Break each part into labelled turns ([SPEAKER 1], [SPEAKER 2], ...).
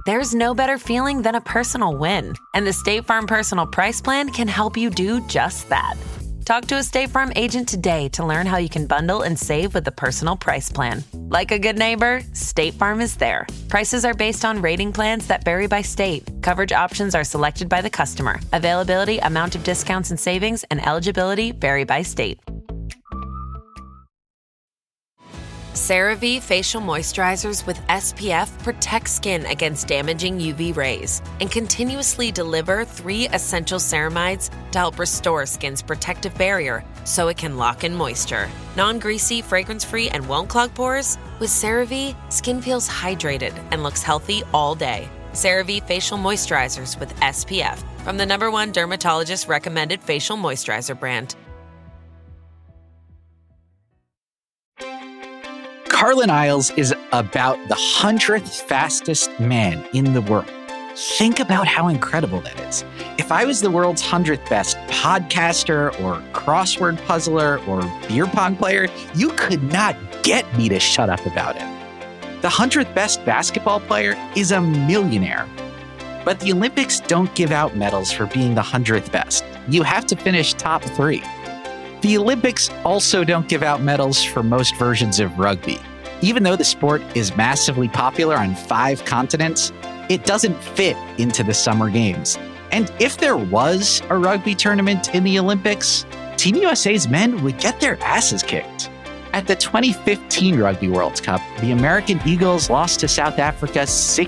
[SPEAKER 1] There's no better feeling than a personal win, and the State Farm Personal Price Plan can help you do just that. Talk to a State Farm agent today to learn how you can bundle and save with the Personal Price Plan. Like a good neighbor, State Farm is there. Prices are based on rating plans that vary by state. Coverage options are selected by the customer. Availability, amount of discounts and savings, and eligibility vary by state. CeraVe Facial Moisturizers with SPF protect skin against damaging UV rays and continuously deliver 3 essential ceramides to help restore skin's protective barrier so it can lock in moisture. Non-greasy, fragrance-free, and won't clog pores? With CeraVe, skin feels hydrated and looks healthy all day. CeraVe Facial Moisturizers with SPF from the #1 dermatologist recommended facial moisturizer brand.
[SPEAKER 2] Carlin Isles is about the 100th fastest man in the world. Think about how incredible that is. If I was the world's 100th best podcaster or crossword puzzler or beer pong player, you could not get me to shut up about it. The 100th best basketball player is a millionaire. But the Olympics don't give out medals for being the 100th best. You have to finish top 3. The Olympics also don't give out medals for most versions of rugby. Even though the sport is massively popular on 5 continents, it doesn't fit into the Summer Games. And if there was a rugby tournament in the Olympics, Team USA's men would get their asses kicked. At the 2015 Rugby World Cup, the American Eagles lost to South Africa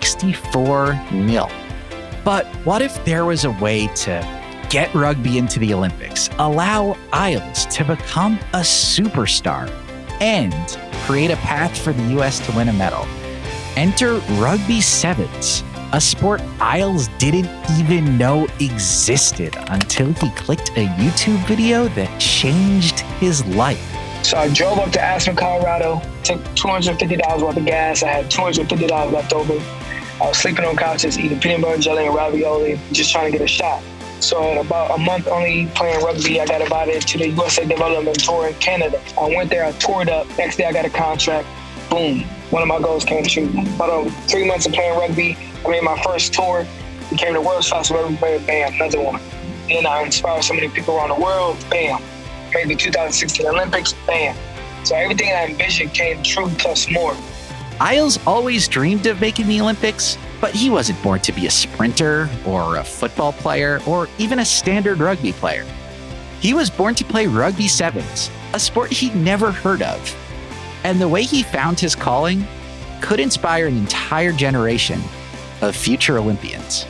[SPEAKER 2] 64-0. But what if there was a way to get rugby into the Olympics, allow Isles to become a superstar, and create a path for the U.S. to win a medal? Enter Rugby Sevens, a sport Isles didn't even know existed until he clicked a YouTube video that changed his life.
[SPEAKER 3] So I drove up to Aspen, Colorado, took $250 worth of gas. I had $250 left over. I was sleeping on couches, eating peanut butter jelly and ravioli, just trying to get a shot. So in about a month only playing rugby, I got invited to the USA Development Tour in Canada. I went there, I toured up. Next day I got a contract. Boom. One of my goals came true. About 3 months of playing rugby, I made my first tour, became the world's fastest rugby player, bam, another one. Then I inspired so many people around the world, bam. Made the 2016 Olympics, bam. So everything I envisioned came true plus more.
[SPEAKER 2] Isles always dreamed of making the Olympics, but he wasn't born to be a sprinter or a football player or even a standard rugby player. He was born to play Rugby Sevens, a sport he'd never heard of. And the way he found his calling could inspire an entire generation of future Olympians.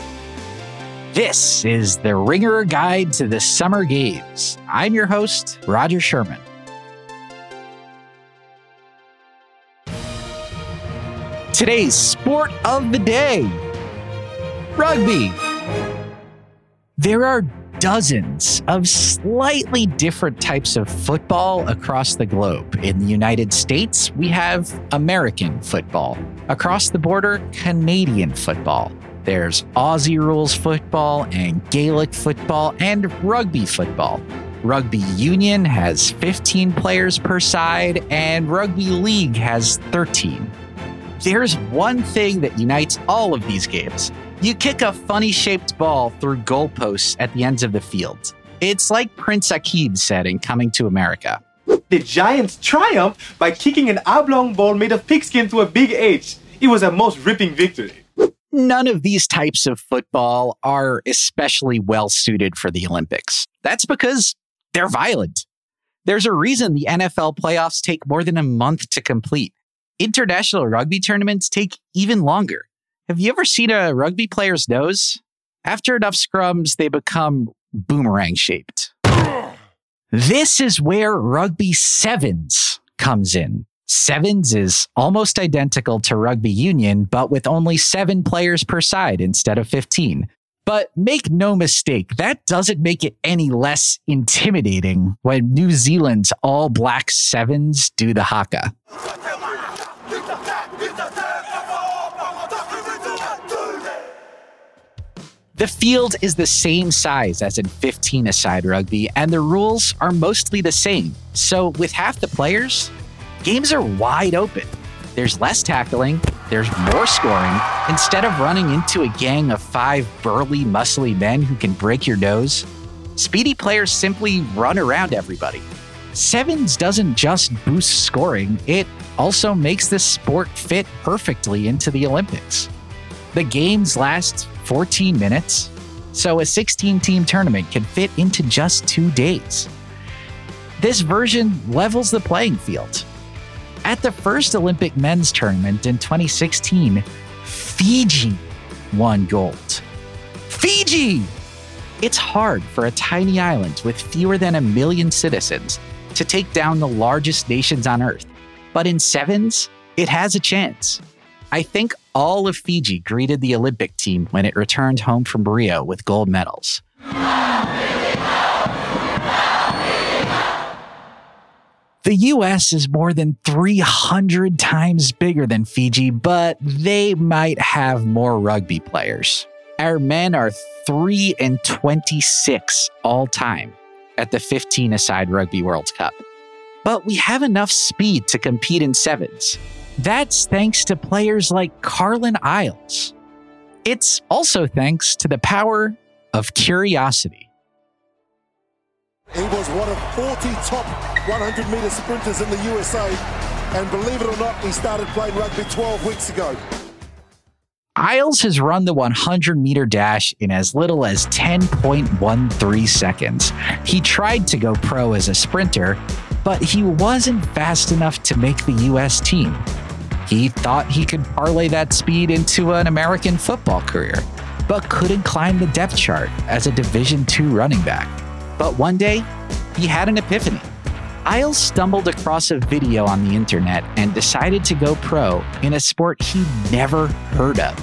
[SPEAKER 2] This is the Ringer Guide to the Summer Games. I'm your host, Roger Sherman. Today's sport of the day, rugby. There are dozens of slightly different types of football across the globe. In the United States, we have American football. Across the border, Canadian football. There's Aussie rules football and Gaelic football and rugby football. Rugby Union has 15 players per side and Rugby League has 13. There's one thing that unites all of these games. You kick a funny-shaped ball through goalposts at the ends of the field. It's like Prince Akeem said in Coming to America.
[SPEAKER 4] The Giants triumphed by kicking an oblong ball made of pigskin to a big H. It was a most ripping victory.
[SPEAKER 2] None of these types of football are especially well-suited for the Olympics. That's because they're violent. There's a reason the NFL playoffs take more than a month to complete. International rugby tournaments take even longer. Have you ever seen a rugby player's nose? After enough scrums, they become boomerang-shaped. This is where Rugby Sevens comes in. Sevens is almost identical to Rugby Union, but with only 7 players per side instead of 15. But make no mistake, that doesn't make it any less intimidating when New Zealand's all-black Sevens do the haka. The field is the same size as in 15-a-side rugby, and the rules are mostly the same. So with half the players, games are wide open. There's less tackling, There's more scoring. Instead of running into a gang of 5 burly, muscly men who can break your nose, speedy players simply run around everybody. Sevens doesn't just boost scoring, it also makes the sport fit perfectly into the Olympics. The games last 14 minutes, so a 16-team tournament can fit into just 2 days. This version levels the playing field. At the first Olympic men's tournament in 2016, Fiji won gold. Fiji! It's hard for a tiny island with fewer than 1 million citizens to take down the largest nations on Earth. But in sevens, it has a chance. I think all of Fiji greeted the Olympic team when it returned home from Rio with gold medals. The US is more than 300 times bigger than Fiji, but they might have more rugby players. Our men are 3-26 all time at the 15-a-side Rugby World Cup. But we have enough speed to compete in sevens. That's thanks to players like Carlin Isles. It's also thanks to the power of curiosity.
[SPEAKER 5] He was one of 40 top 100-meter sprinters in the USA, and believe it or not, he started playing rugby 12 weeks ago.
[SPEAKER 2] Isles has run the 100-meter dash in as little as 10.13 seconds. He tried to go pro as a sprinter, but he wasn't fast enough to make the U.S. team. He thought he could parlay that speed into an American football career, but couldn't climb the depth chart as a Division II running back. But one day, he had an epiphany. Isles stumbled across a video on the internet and decided to go pro in a sport he'd never heard of.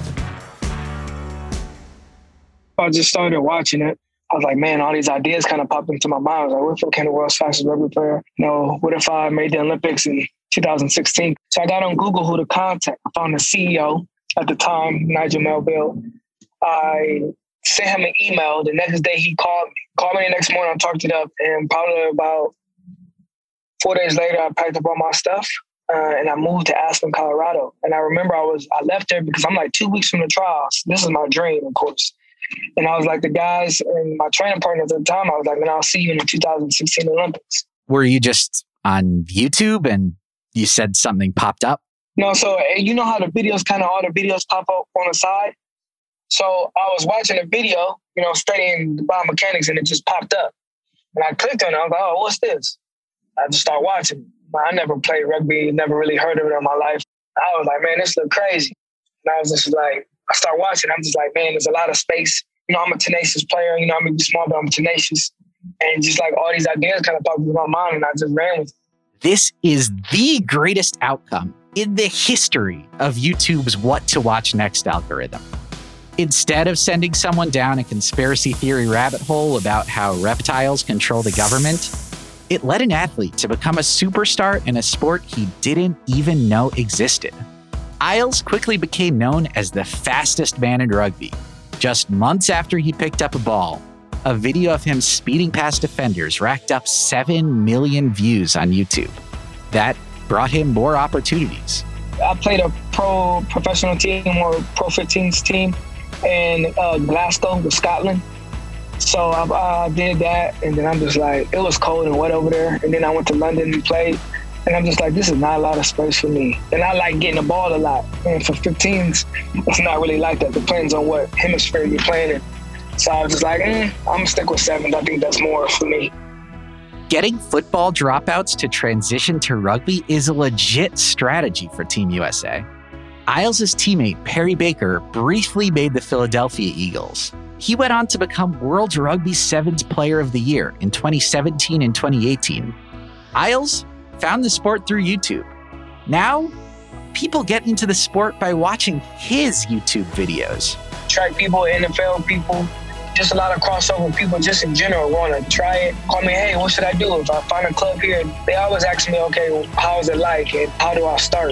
[SPEAKER 3] I just started watching it. I was like, man, all these ideas kind of popped into my mind. I was like, what if I became the world's fastest rugby player? What if I made the Olympics in 2016? So I got on Google who to contact. I found the CEO at the time, Nigel Melville. I sent him an email. The next day he called me the next morning. I talked it up, and probably about 4 days later, I packed up all my stuff and I moved to Aspen, Colorado. And I remember I left there because I'm like 2 weeks from the trials. This is my dream, of course. And I was like, the guys and my training partners at the time, I was like, man, I'll see you in the 2016 Olympics.
[SPEAKER 2] Were you just on YouTube and you said something popped up?
[SPEAKER 3] No, so you know how all the videos pop up on the side? So I was watching a video, studying the biomechanics, and it just popped up. And I clicked on it. I was like, oh, what's this? I just started watching. I never played rugby, never really heard of it in my life. I was like, man, this looks crazy. And I was just like, I started watching. I'm just like, man, there's a lot of I'm a tenacious player. I may be small, but I'm tenacious. And just like all these ideas kind of popped into my mind, and I just ran with it.
[SPEAKER 2] This is the greatest outcome in the history of YouTube's What to Watch Next algorithm. Instead of sending someone down a conspiracy theory rabbit hole about how reptiles control the government, it led an athlete to become a superstar in a sport he didn't even know existed. Isles quickly became known as the fastest man in rugby. Just months after he picked up a ball, a video of him speeding past defenders racked up 7 million views on YouTube. That brought him more opportunities.
[SPEAKER 3] I played a professional team or Pro 15s team in Glasgow, Scotland. So I did that, and then I'm just like, it was cold and wet over there. And then I went to London and played, and I'm just like, this is not a lot of space for me. And I like getting the ball a lot. And for 15s, it's not really like that. Depends on what hemisphere you're playing in. So I was just like, I'm going to stick with sevens. I think that's more for me.
[SPEAKER 2] Getting football dropouts to transition to rugby is a legit strategy for Team USA. Isles' teammate, Perry Baker, briefly made the Philadelphia Eagles. He went on to become World Rugby Sevens Player of the Year in 2017 and 2018. Isles found the sport through YouTube. Now, people get into the sport by watching his YouTube videos.
[SPEAKER 3] Track people, NFL people, just a lot of crossover people just in general want to try it. Call me, hey, what should I do? If I find a club here, they always ask me, okay, well, how is it like and how do I start?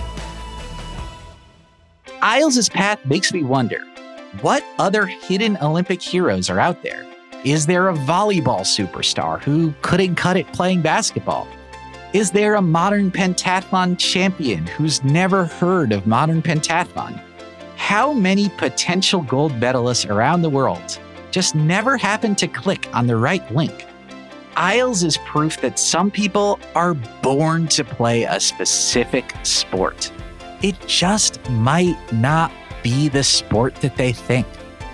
[SPEAKER 2] Isles' path makes me wonder, what other hidden Olympic heroes are out there? Is there a volleyball superstar who couldn't cut it playing basketball? Is there a modern pentathlon champion who's never heard of modern pentathlon? How many potential gold medalists around the world just never happen to click on the right link? IELTS is proof that some people are born to play a specific sport. It just might not be the sport that they think.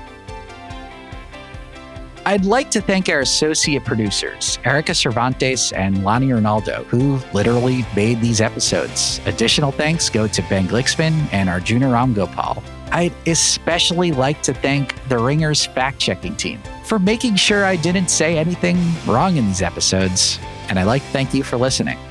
[SPEAKER 2] I'd like to thank our associate producers, Erica Cervantes and Lonnie Ronaldo, who literally made these episodes. Additional thanks go to Ben Glicksman and Arjuna Ramgopal. I'd especially like to thank the Ringer's fact-checking team for making sure I didn't say anything wrong in these episodes. And I'd like to thank you for listening.